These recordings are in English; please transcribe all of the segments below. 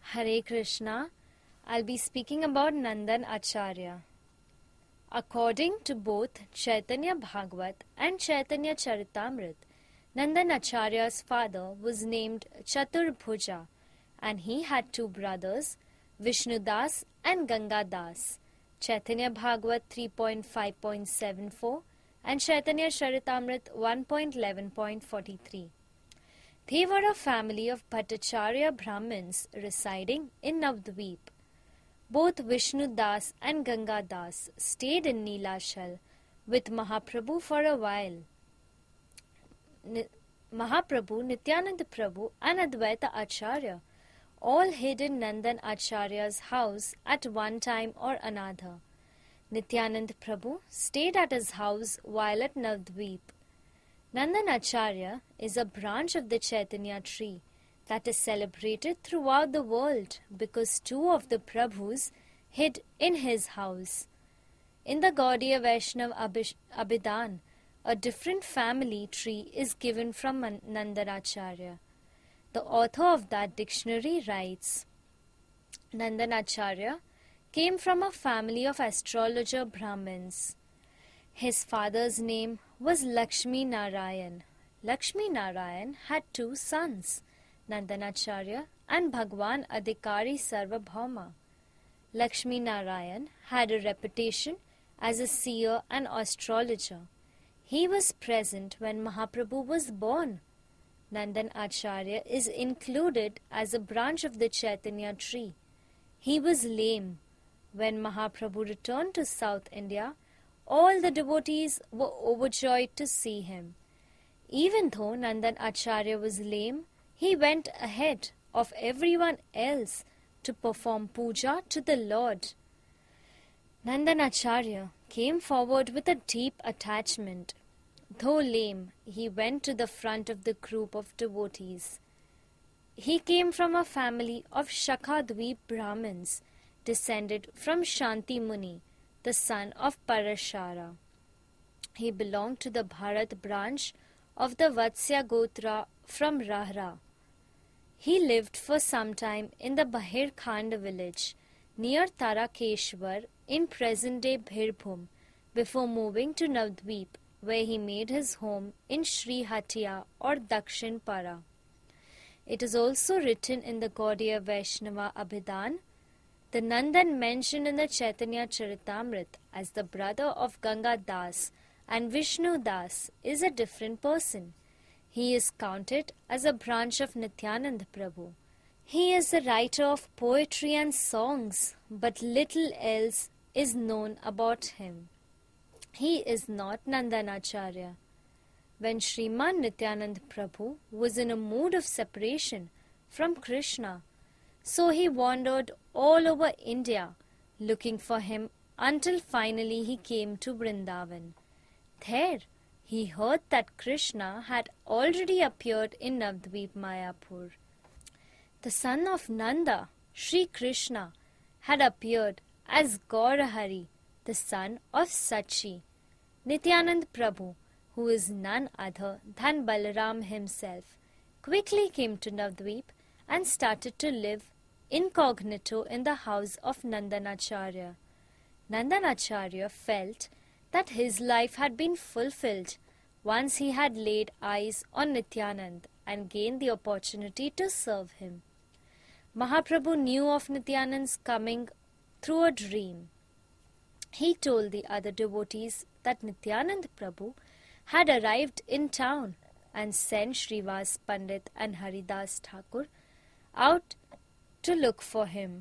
Hare Krishna. I'll be speaking about Nandan Acharya. According to both Chaitanya Bhagavat and Chaitanya Charitamrit, Nandan Acharya's father was named Chaturbhuja, and he had two brothers, Vishnudas and Gangadas. Chaitanya Bhagavat 3.5.74 and Chaitanya Charitamrit 1.11.43. They were a family of Bhattacharya Brahmins residing in Navadvip. Both Vishnudas and Gangadas stayed in Nilachal with Mahaprabhu for a while. Mahaprabhu, Nityananda Prabhu and Advaita Acharya all hid in Nandan Acharya's house at one time or another. Nityananda Prabhu stayed at his house while at Navadvip. Nandan Acharya is a branch of the Chaitanya tree that is celebrated throughout the world because two of the Prabhus hid in his house. In the Gaudiya Vaishnav Abhidan, a different family tree is given from Nandan Acharya. The author of that dictionary writes, Nandan Acharya came from a family of astrologer Brahmins. His father's name was Lakshmi Narayan. Lakshmi Narayan had two sons, Nandan Acharya and Bhagwan Adhikari Sarvabhauma. Lakshmi Narayan had a reputation as a seer and astrologer. He was present when Mahaprabhu was born. Nandan Acharya is included as a branch of the Chaitanya tree. He was lame. When Mahaprabhu returned to South India, all the devotees were overjoyed to see him. Even though Nandan Acharya was lame, he went ahead of everyone else to perform puja to the Lord. Nandan Acharya came forward with a deep attachment. Though lame, he went to the front of the group of devotees. He came from a family of Shakadweep Brahmins, descended from Shanti Muni, the son of Parashara. He belonged to the Bharat branch of the Vatsya Gotra from Rahra. He lived for some time in the Bahir Khand village near Tarakeshwar in present-day Birbhum before moving to Navadvip, where he made his home in Sri Hatia or Dakshin Para. It is also written in the Gaudiya Vaishnava Abhidan. The Nandan mentioned in the Chaitanya Charitamrit as the brother of Ganga Das and Vishnu Das is a different person. He is counted as a branch of Nityananda Prabhu. He is a writer of poetry and songs, but little else is known about him. He is not Nandan Acharya. When Sriman Nityananda Prabhu was in a mood of separation from Krishna, so he wandered all over India looking for him until finally he came to Vrindavan. There, he heard that Krishna had already appeared in Navadvip Mayapur. The son of Nanda, Sri Krishna, had appeared as Gaurahari, the son of Sachi. Nityanand Prabhu, who is none other than Balaram himself, quickly came to Navadvip and started to live incognito in the house of Nandan Acharya. Nandan Acharya felt that his life had been fulfilled once he had laid eyes on Nityanand and gained the opportunity to serve him. Mahaprabhu knew of Nityanand's coming through a dream. He told the other devotees that Nityanand Prabhu had arrived in town and sent Srivas Pandit and Haridas Thakur out to look for him.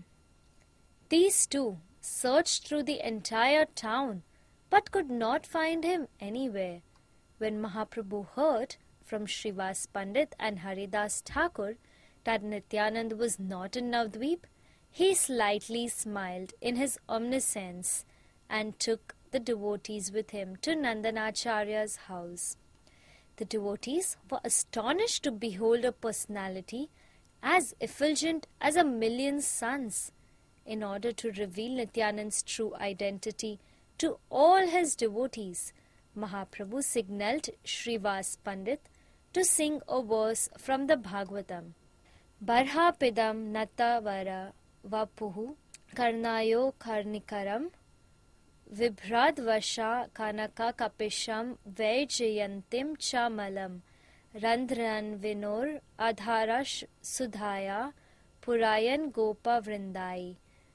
These two searched through the entire town but could not find him anywhere. When Mahaprabhu heard from Srivas Pandit and Haridas Thakur that Nityanand was not in Navadvip, he slightly smiled in his omniscience and took the devotees with him to Nandan Acharya's house. The devotees were astonished to behold a personality as effulgent as a million suns. In order to reveal Nityanand's true identity to all his devotees, Mahaprabhu signaled Srivas Pandit to sing a verse from the Bhagavatam. Barhapidam natavara vapuhu karnayo karnikaram Vibhradvasha kanaka kapisham vaijayantim chamalam Randhran vinor adharash sudhaya purayan gopa vrindai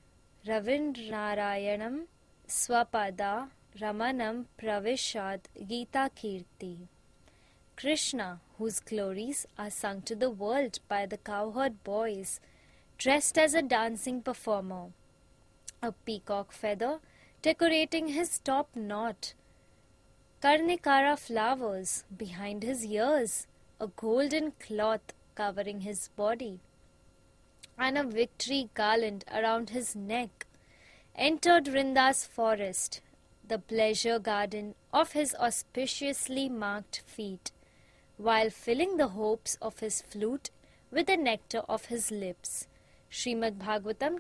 Ravindranarayanam swapada ramanam pravishad Gita Kirti. Krishna, whose glories are sung to the world by the cowherd boys, dressed as a dancing performer, a peacock feather decorating his top knot, Karnikara flowers behind his ears, a golden cloth covering his body, and a victory garland around his neck, entered Vrinda's forest, the pleasure garden of his auspiciously marked feet, while filling the hopes of his flute with the nectar of his lips. Srimad Bhagavatam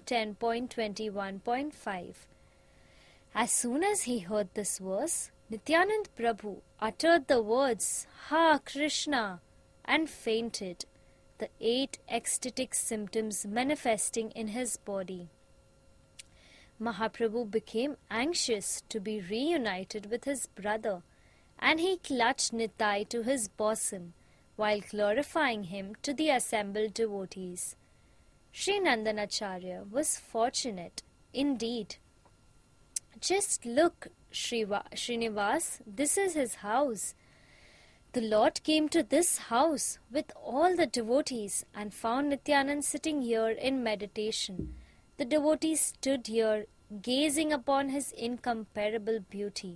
10.21.5. As soon as he heard this verse, Nityanand Prabhu uttered the words, "Ha Krishna," and fainted, the 8 ecstatic symptoms manifesting in his body. Mahaprabhu became anxious to be reunited with his brother, and he clutched Nitai to his bosom while glorifying him to the assembled devotees. Sri Nandanacharya was fortunate indeed. Just look, Srinivas, this is his house. The Lord came to this house with all the devotees and found Nityanand sitting here in meditation. The devotees stood here gazing upon his incomparable beauty.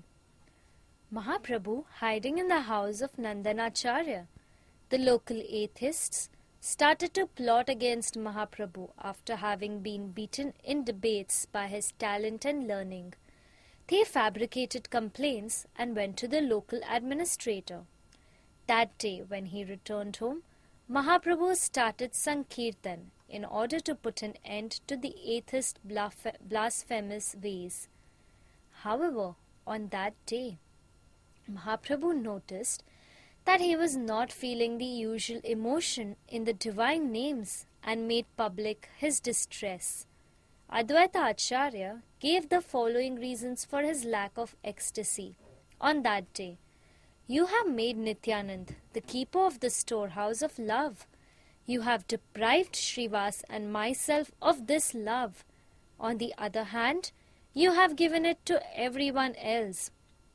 Mahaprabhu hiding in the house of Nandanacharya. The local atheists started to plot against Mahaprabhu after having been beaten in debates by his talent and learning. They fabricated complaints and went to the local administrator. That day, when he returned home, Mahaprabhu started Sankirtan in order to put an end to the atheist blasphemous ways. However, on that day, Mahaprabhu noticed that he was not feeling the usual emotion in the divine names and made public his distress. Advaita Acharya gave the following reasons for his lack of ecstasy on that day. You have made Nityanand the keeper of the storehouse of love. You have deprived Srivas and myself of this love. On the other hand, you have given it to everyone else,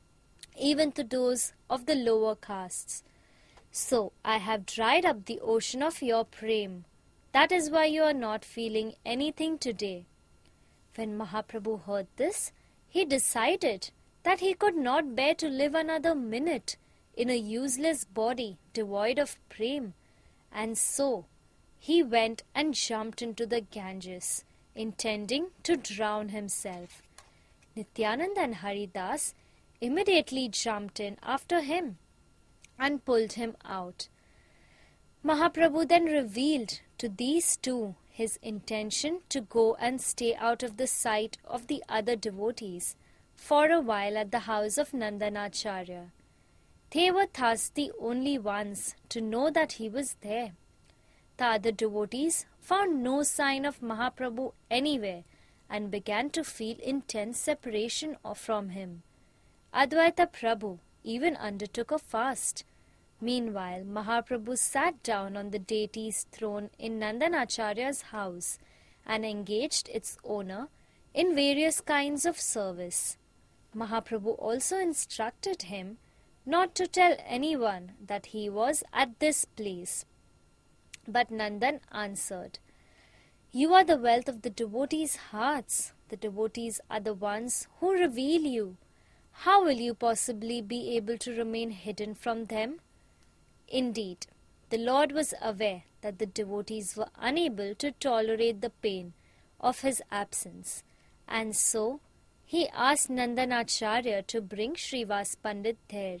even to those of the lower castes. So I have dried up the ocean of your prem. That is why you are not feeling anything today. When Mahaprabhu heard this, he decided that he could not bear to live another minute in a useless body devoid of prem, and so he went and jumped into the Ganges, intending to drown himself. Nityanand and Haridas immediately jumped in after him and pulled him out. Mahaprabhu then revealed to these two his intention to go and stay out of the sight of the other devotees for a while at the house of Nandanacharya. They were thus the only ones to know that he was there. The other devotees found no sign of Mahaprabhu anywhere and began to feel intense separation from him. Advaita Prabhu even undertook a fast. Meanwhile, Mahaprabhu sat down on the deity's throne in Nandanacharya's house and engaged its owner in various kinds of service. Mahaprabhu also instructed him not to tell anyone that he was at this place. But Nandan answered, "You are the wealth of the devotees' hearts. The devotees are the ones who reveal you. How will you possibly be able to remain hidden from them?" Indeed, the Lord was aware that the devotees were unable to tolerate the pain of his absence, and so he asked Nandanacharya to bring Srivas Pandit there.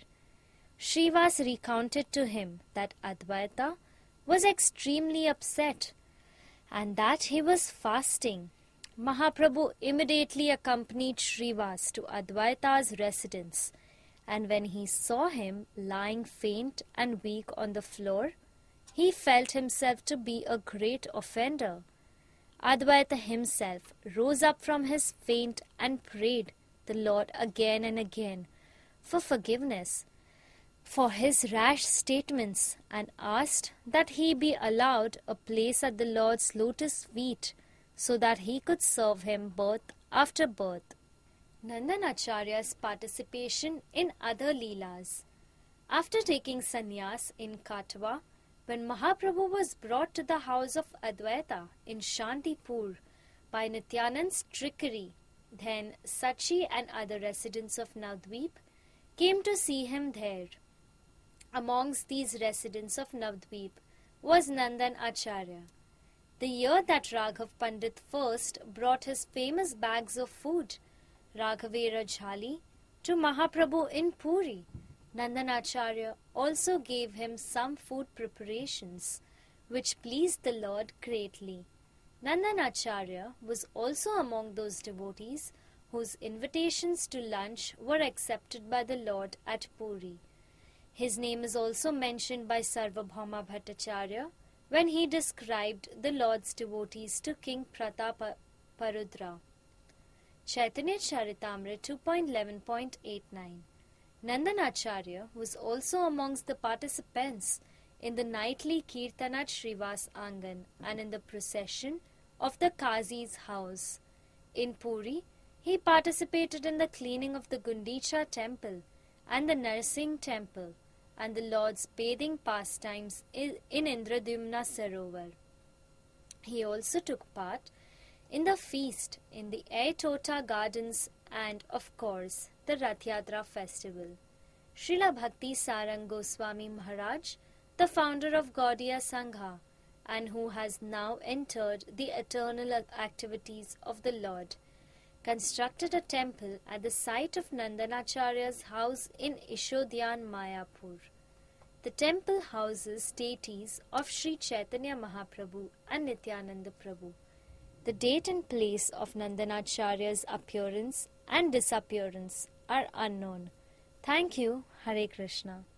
Srivas recounted to him that Advaita was extremely upset and that he was fasting. Mahaprabhu immediately accompanied Srivas to Advaita's residence, and when he saw him lying faint and weak on the floor, he felt himself to be a great offender. Advaita himself rose up from his faint and prayed the Lord again and again for forgiveness for his rash statements and asked that he be allowed a place at the Lord's lotus feet so that he could serve him birth after birth. Nandanacharya's participation in other Leelas. After taking sannyas in Katwa, when Mahaprabhu was brought to the house of Advaita in Shantipur by Nityanand's trickery, then Sachi and other residents of Navadvip came to see him there. Amongst these residents of Navadvip was Nandan Acharya. The year that Raghav Pandit first brought his famous bags of food, Raghavera Jhali, to Mahaprabhu in Puri, Nandanacharya also gave him some food preparations, which pleased the Lord greatly. Nandanacharya was also among those devotees whose invitations to lunch were accepted by the Lord at Puri. His name is also mentioned by Sarvabhauma Bhattacharya when he described the Lord's devotees to King Prataparudra. Chaitanya Charitamrita 2.11.89. Nandanacharya was also amongst the participants in the nightly Kirtan at Srivas Angan and in the procession of the Qazi's house. In Puri, he participated in the cleaning of the Gundicha temple and the Narsingh temple and the Lord's bathing pastimes in Indradyumna Sarovar. He also took part in the feast in the Airtota gardens and, of course, the Rath Yatra festival. Srila Bhakti Sarang Goswami Maharaj, the founder of Gaudiya Sangha, and who has now entered the eternal activities of the Lord, constructed a temple at the site of Nandanacharya's house in Ishodhyan, Mayapur. The temple houses deities of Sri Chaitanya Mahaprabhu and Nityananda Prabhu. The date and place of Nandanacharya's appearance and disappearance are unknown. Thank you. Hare Krishna.